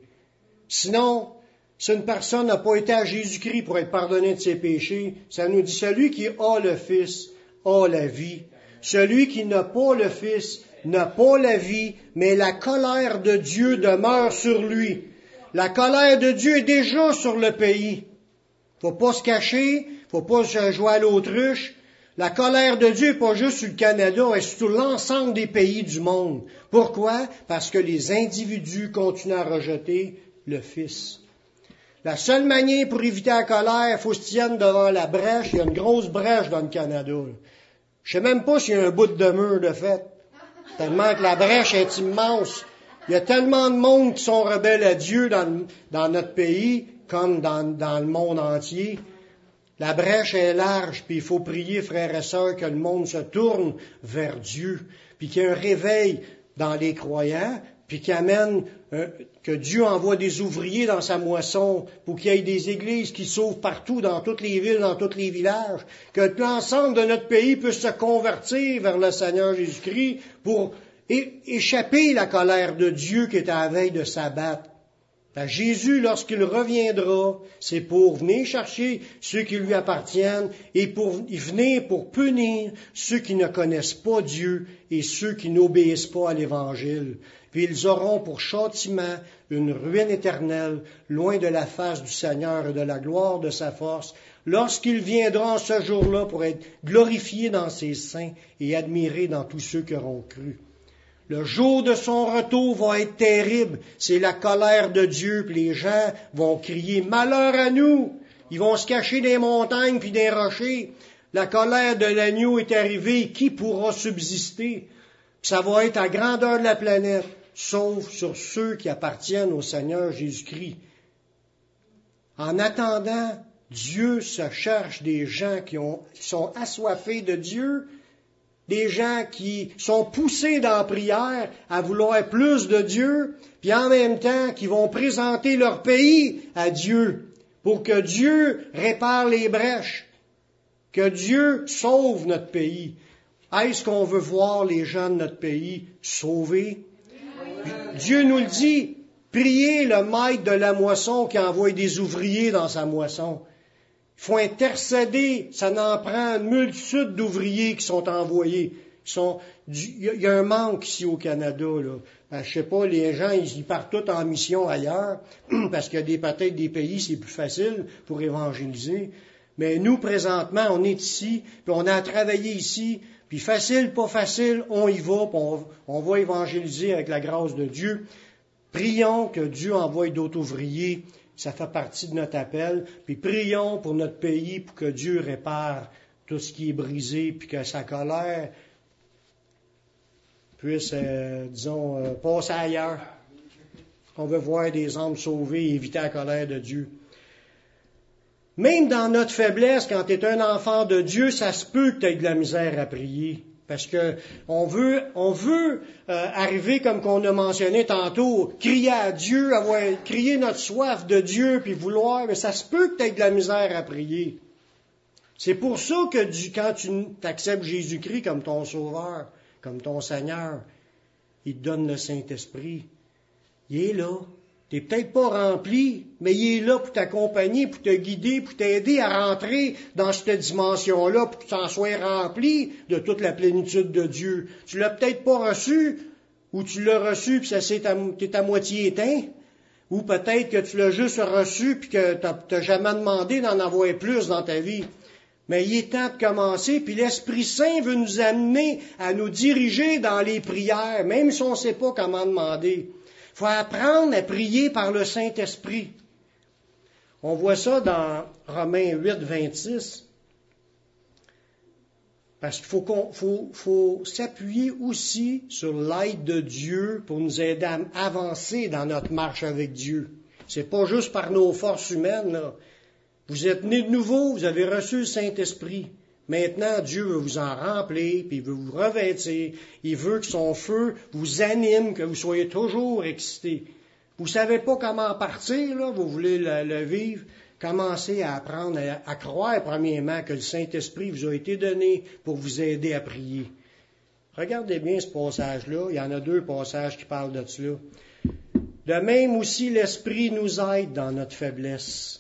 Sinon, si une personne n'a pas été à Jésus-Christ pour être pardonné de ses péchés, ça nous dit, celui qui a le Fils a la vie. Celui qui n'a pas le Fils n'a pas la vie, mais la colère de Dieu demeure sur lui. La colère de Dieu est déjà sur le pays. Faut pas se cacher, faut pas se jouer à l'autruche. La colère de Dieu n'est pas juste sur le Canada, elle est sur l'ensemble des pays du monde. Pourquoi? Parce que les individus continuent à rejeter le Fils. La seule manière pour éviter la colère, il faut se tenir devant la brèche. Il y a une grosse brèche dans le Canada. Je sais même pas s'il y a un bout de mur de fait. Tellement que la brèche est immense. Il y a tellement de monde qui sont rebelles à Dieu dans, dans notre pays, comme dans, dans le monde entier. La brèche est large, puis il faut prier, frères et sœurs, que le monde se tourne vers Dieu, puis qu'il y ait un réveil dans les croyants, puis qu'il amène, euh, que Dieu envoie des ouvriers dans sa moisson, pour qu'il y ait des églises qui s'ouvrent partout, dans toutes les villes, dans tous les villages, que l'ensemble de notre pays puisse se convertir vers le Seigneur Jésus-Christ pour é- échapper la colère de Dieu qui est à la veille de s'abattre. Ben, Jésus, lorsqu'il reviendra, c'est pour venir chercher ceux qui lui appartiennent et pour y venir pour punir ceux qui ne connaissent pas Dieu et ceux qui n'obéissent pas à l'Évangile. Puis ils auront pour châtiment une ruine éternelle, loin de la face du Seigneur et de la gloire de sa force, lorsqu'il viendra en ce jour-là pour être glorifié dans ses saints et admiré dans tous ceux qui auront cru. Le jour de son retour va être terrible. C'est la colère de Dieu, puis les gens vont crier « Malheur à nous !» Ils vont se cacher des montagnes puis des rochers. La colère de l'agneau est arrivée. Qui pourra subsister? Puis ça va être à grandeur de la planète, sauf sur ceux qui appartiennent au Seigneur Jésus-Christ. En attendant, Dieu se cherche des gens qui, ont, qui sont assoiffés de Dieu, des gens qui sont poussés dans la prière à vouloir plus de Dieu, puis en même temps qui vont présenter leur pays à Dieu pour que Dieu répare les brèches, que Dieu sauve notre pays. Est-ce qu'on veut voir les gens de notre pays sauvés? Dieu nous le dit, priez le maître de la moisson qui envoie des ouvriers dans sa moisson. Il faut intercéder, ça en prend une multitude d'ouvriers qui sont envoyés. Ils sont, il y a un manque ici au Canada, là. Ben, je sais pas, les gens, ils, ils partent tous en mission ailleurs, parce qu'il y a des, peut-être des pays, c'est plus facile pour évangéliser. Mais nous, présentement, on est ici, puis on a travaillé ici, puis facile, pas facile, on y va, puis on, on va évangéliser avec la grâce de Dieu. Prions que Dieu envoie d'autres ouvriers. Ça fait partie de notre appel. Puis prions pour notre pays, pour que Dieu répare tout ce qui est brisé, puis que sa colère puisse, euh, disons, euh, passer ailleurs. On veut voir des âmes sauvées et éviter la colère de Dieu. Même dans notre faiblesse, quand tu es un enfant de Dieu, ça se peut que tu aies de la misère à prier. Parce que on veut, on veut euh, arriver, comme qu'on a mentionné tantôt, crier à Dieu, avoir crier notre soif de Dieu, puis vouloir, mais ça se peut que tu aies de la misère à prier. C'est pour ça que du, quand tu acceptes Jésus-Christ comme ton Sauveur, comme ton Seigneur, il te donne le Saint-Esprit. Il est là. Tu n'es peut-être pas rempli, mais il est là pour t'accompagner, pour te guider, pour t'aider à rentrer dans cette dimension-là, pour que tu en sois rempli de toute la plénitude de Dieu. Tu l'as peut-être pas reçu, ou tu l'as reçu, puis ça c'est à, t'es à moitié éteint, ou peut-être que tu l'as juste reçu, puis que tu n'as jamais demandé d'en avoir plus dans ta vie. Mais il est temps de commencer, puis l'Esprit Saint veut nous amener à nous diriger dans les prières, même si on ne sait pas comment demander. Il faut apprendre à prier par le Saint-Esprit. On voit ça dans Romains huit, vingt-six. Parce qu'il faut, qu'on, faut, faut s'appuyer aussi sur l'aide de Dieu pour nous aider à avancer dans notre marche avec Dieu. C'est pas juste par nos forces humaines, là. Vous êtes nés de nouveau, vous avez reçu le Saint-Esprit. Maintenant, Dieu veut vous en remplir, puis il veut vous revêtir. Il veut que son feu vous anime, que vous soyez toujours excités. Vous savez pas comment partir, là, vous voulez le, le vivre. Commencez à apprendre à, à croire, premièrement, que le Saint-Esprit vous a été donné pour vous aider à prier. Regardez bien ce passage-là. Il y en a deux passages qui parlent de cela. De même aussi, l'Esprit nous aide dans notre faiblesse.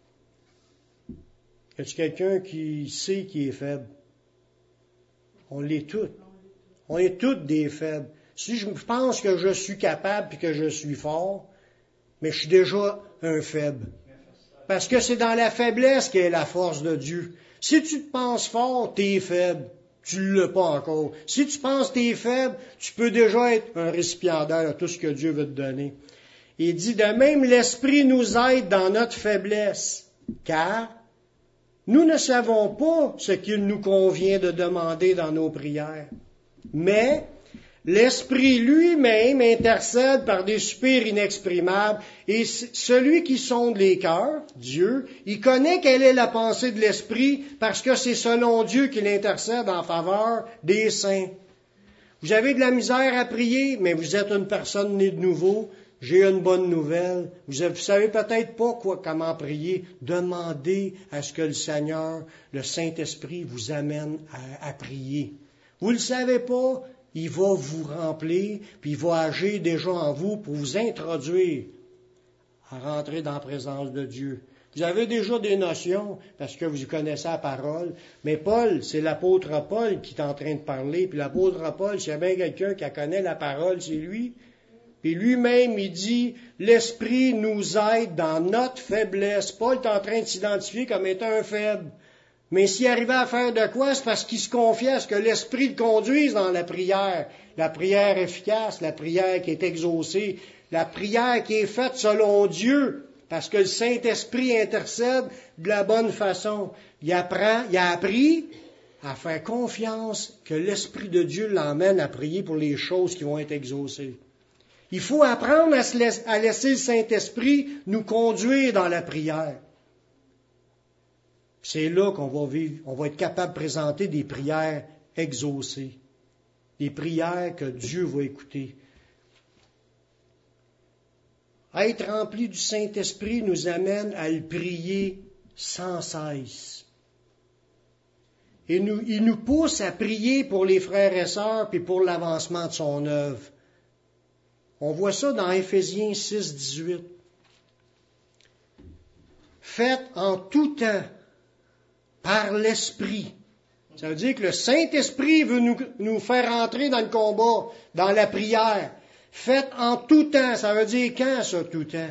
Y a-t-il quelqu'un qui sait qui est faible? On l'est tous. On est tous des faibles. Si je pense que je suis capable et que je suis fort, mais je suis déjà un faible. Parce que c'est dans la faiblesse qu'est la force de Dieu. Si tu te penses fort, t'es faible. Tu ne l'as pas encore. Si tu penses que t'es faible, tu peux déjà être un récipiendaire de tout ce que Dieu veut te donner. Il dit, de même, l'Esprit nous aide dans notre faiblesse, car nous ne savons pas ce qu'il nous convient de demander dans nos prières. Mais l'Esprit lui-même intercède par des soupirs inexprimables, et celui qui sonde les cœurs, Dieu, il connaît quelle est la pensée de l'Esprit, parce que c'est selon Dieu qu'il intercède en faveur des saints. Vous avez de la misère à prier, mais vous êtes une personne née de nouveau. J'ai une bonne nouvelle. Vous ne savez peut-être pas quoi, comment prier. Demandez à ce que le Seigneur, le Saint-Esprit, vous amène à, à prier. Vous ne le savez pas, il va vous remplir, puis il va agir déjà en vous pour vous introduire à rentrer dans la présence de Dieu. Vous avez déjà des notions, parce que vous connaissez la parole, mais Paul, c'est l'apôtre Paul qui est en train de parler, puis l'apôtre Paul, s'il y a bien quelqu'un qui connaît la parole, c'est lui. Puis lui-même, il dit, l'Esprit nous aide dans notre faiblesse. Paul est en train de s'identifier comme étant un faible. Mais s'il arrivait à faire de quoi, c'est parce qu'il se confiait à ce que l'Esprit le conduise dans la prière. La prière efficace, la prière qui est exaucée, la prière qui est faite selon Dieu, parce que le Saint-Esprit intercède de la bonne façon. Il apprend, il a appris à faire confiance que l'Esprit de Dieu l'emmène à prier pour les choses qui vont être exaucées. Il faut apprendre à, se laisser, à laisser le Saint-Esprit nous conduire dans la prière. C'est là qu'on va vivre, on va être capable de présenter des prières exaucées, des prières que Dieu va écouter. Être rempli du Saint-Esprit nous amène à le prier sans cesse. Et nous, il nous pousse à prier pour les frères et sœurs puis pour l'avancement de son œuvre. On voit ça dans Éphésiens six, dix-huit. Faites en tout temps par l'Esprit. Ça veut dire que le Saint-Esprit veut nous, nous faire entrer dans le combat, dans la prière. Faites en tout temps. Ça veut dire quand, ça, tout temps?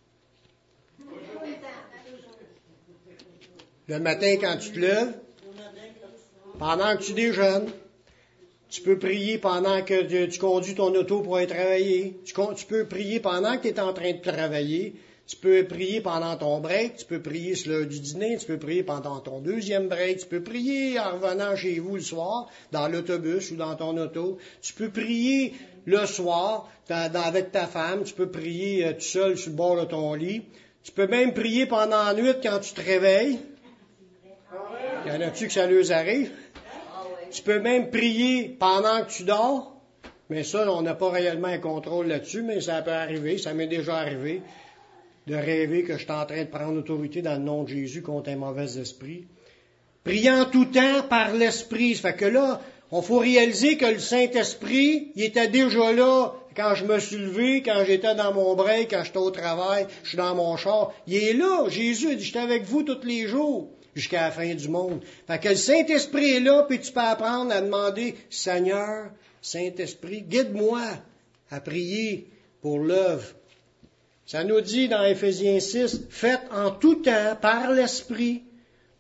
Le matin, quand tu te lèves, pendant que tu déjeunes. Tu peux prier pendant que tu conduis ton auto pour aller travailler. Tu, tu peux prier pendant que tu es en train de travailler. Tu peux prier pendant ton break. Tu peux prier sur l'heure du dîner. Tu peux prier pendant ton deuxième break. Tu peux prier en revenant chez vous le soir, dans l'autobus ou dans ton auto. Tu peux prier le soir dans, dans, avec ta femme. Tu peux prier euh, tout seul sur le bord de ton lit. Tu peux même prier pendant la nuit quand tu te réveilles. Il y en a-tu que ça leur arrive? Tu peux même prier pendant que tu dors, mais ça, on n'a pas réellement un contrôle là-dessus, mais ça peut arriver, ça m'est déjà arrivé, de rêver que je suis en train de prendre autorité dans le nom de Jésus contre un mauvais esprit. Prier en tout temps par l'Esprit. Ça fait que là, on faut réaliser que le Saint-Esprit, il était déjà là quand je me suis levé, quand j'étais dans mon break, quand j'étais au travail, je suis dans mon char. Il est là, Jésus, il dit, j'étais avec vous tous les jours. Jusqu'à la fin du monde. Fait que le Saint-Esprit est là, puis tu peux apprendre à demander, Seigneur, Saint-Esprit, guide-moi à prier pour l'œuvre. Ça nous dit dans Éphésiens six, faites en tout temps, par l'Esprit,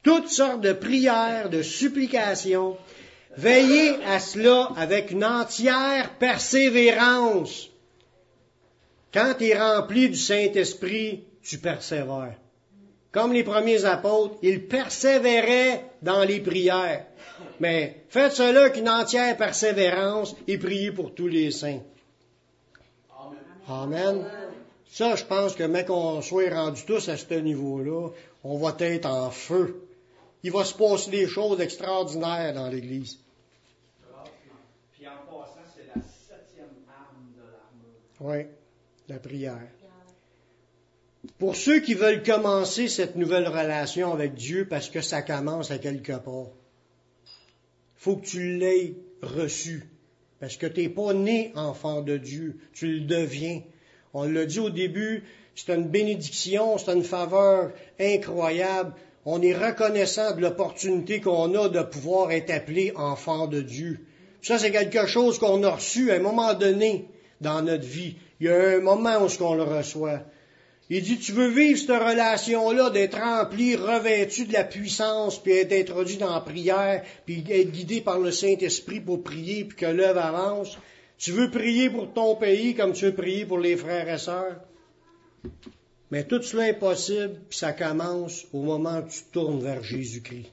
toutes sortes de prières, de supplications. Veillez à cela avec une entière persévérance. Quand tu es rempli du Saint-Esprit, tu persévères. Comme les premiers apôtres, ils persévéraient dans les prières. Mais faites cela avec une entière persévérance et priez pour tous les saints. Amen. Amen. Ça, je pense que, mais qu'on soit rendus tous à ce niveau-là, on va être en feu. Il va se passer des choses extraordinaires dans l'Église. Puis en passant, c'est la septième arme de l'armure. Oui, la prière. Pour ceux qui veulent commencer cette nouvelle relation avec Dieu, parce que ça commence à quelque part, il faut que tu l'aies reçu. Parce que tu n'es pas né enfant de Dieu, tu le deviens. On l'a dit au début, c'est une bénédiction, c'est une faveur incroyable. On est reconnaissant de l'opportunité qu'on a de pouvoir être appelé enfant de Dieu. Ça, c'est quelque chose qu'on a reçu à un moment donné dans notre vie. Il y a un moment où on le reçoit. Il dit, tu veux vivre cette relation-là, d'être rempli, revêtu de la puissance, puis être introduit dans la prière, puis être guidé par le Saint-Esprit pour prier, puis que l'œuvre avance. Tu veux prier pour ton pays comme tu veux prier pour les frères et sœurs. Mais tout cela est possible, puis ça commence au moment où tu tournes vers Jésus-Christ.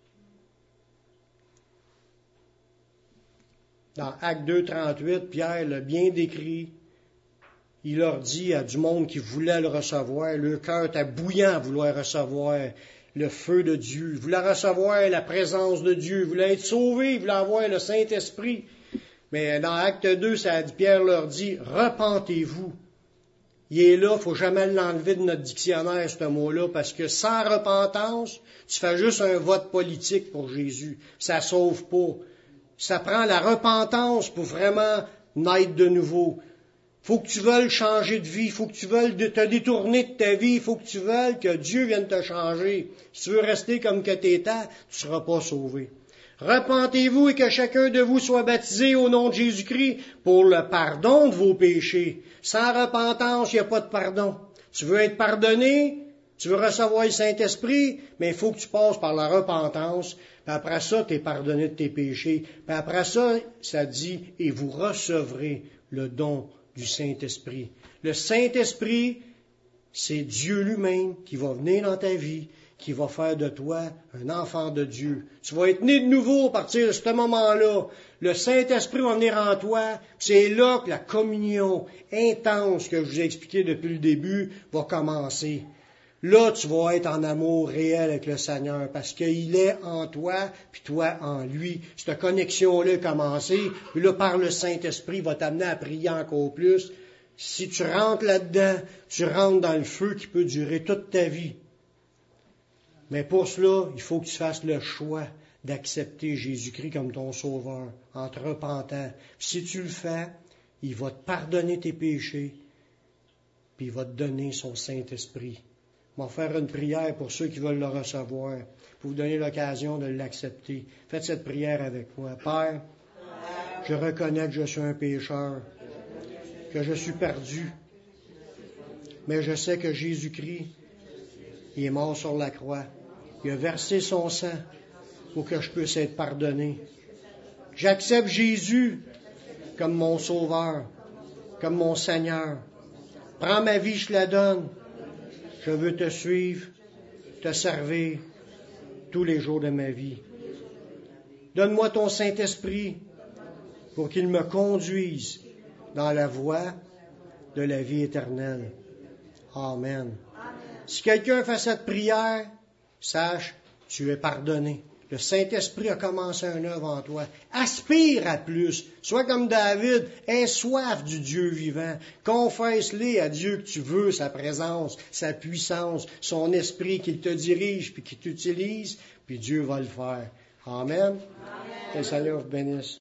Dans Actes deux, trente-huit, Pierre l'a bien décrit. Il leur dit à du monde qui voulait le recevoir, le cœur était bouillant à vouloir recevoir le feu de Dieu, il voulait recevoir la présence de Dieu, il voulait être sauvé, il voulait avoir le Saint-Esprit. Mais dans Acte deux, ça dit, Pierre leur dit, repentez-vous. Il est là, il ne faut jamais l'enlever de notre dictionnaire, ce mot-là, parce que sans repentance, tu fais juste un vote politique pour Jésus. Ça ne sauve pas. Ça prend la repentance pour vraiment naître de nouveau. Faut que tu veuilles changer de vie, il faut que tu veuilles te détourner de ta vie, il faut que tu veuilles que Dieu vienne te changer. Si tu veux rester comme que tu étais, tu ne seras pas sauvé. Repentez-vous et que chacun de vous soit baptisé au nom de Jésus-Christ pour le pardon de vos péchés. Sans repentance, il n'y a pas de pardon. Tu veux être pardonné, tu veux recevoir le Saint-Esprit, mais il faut que tu passes par la repentance. Puis après ça, tu es pardonné de tes péchés. Puis après ça, ça dit, et vous recevrez le don du Saint-Esprit. Le Saint-Esprit, c'est Dieu lui-même qui va venir dans ta vie, qui va faire de toi un enfant de Dieu. Tu vas être né de nouveau à partir de ce moment-là. Le Saint-Esprit va venir en toi. C'est là que la communion intense que je vous ai expliqué depuis le début va commencer. Là, tu vas être en amour réel avec le Seigneur parce qu'il est en toi, puis toi en lui. Cette connexion-là a commencé. Puis là, par le Saint-Esprit, il va t'amener à prier encore plus. Si tu rentres là-dedans, tu rentres dans le feu qui peut durer toute ta vie. Mais pour cela, il faut que tu fasses le choix d'accepter Jésus-Christ comme ton sauveur, en te repentant. Si tu le fais, il va te pardonner tes péchés, puis il va te donner son Saint-Esprit. On va faire une prière pour ceux qui veulent le recevoir, pour vous donner l'occasion de l'accepter. Faites cette prière avec moi. Père, je reconnais que je suis un pécheur, que je suis perdu, mais je sais que Jésus-Christ, il est mort sur la croix. Il a versé son sang pour que je puisse être pardonné. J'accepte Jésus comme mon sauveur, comme mon Seigneur. Prends ma vie, je la donne. Je veux te suivre, te servir tous les jours de ma vie. Donne-moi ton Saint-Esprit pour qu'il me conduise dans la voie de la vie éternelle. Amen. Si quelqu'un fait cette prière, sache, tu es pardonné. Le Saint-Esprit a commencé une œuvre en toi. Aspire à plus. Sois comme David, aie soif du Dieu vivant. Confesse-les à Dieu que tu veux sa présence, sa puissance, son esprit qu'il te dirige puis qu'il t'utilise, puis Dieu va le faire. Amen. Amen. Que le Seigneur vous bénisse.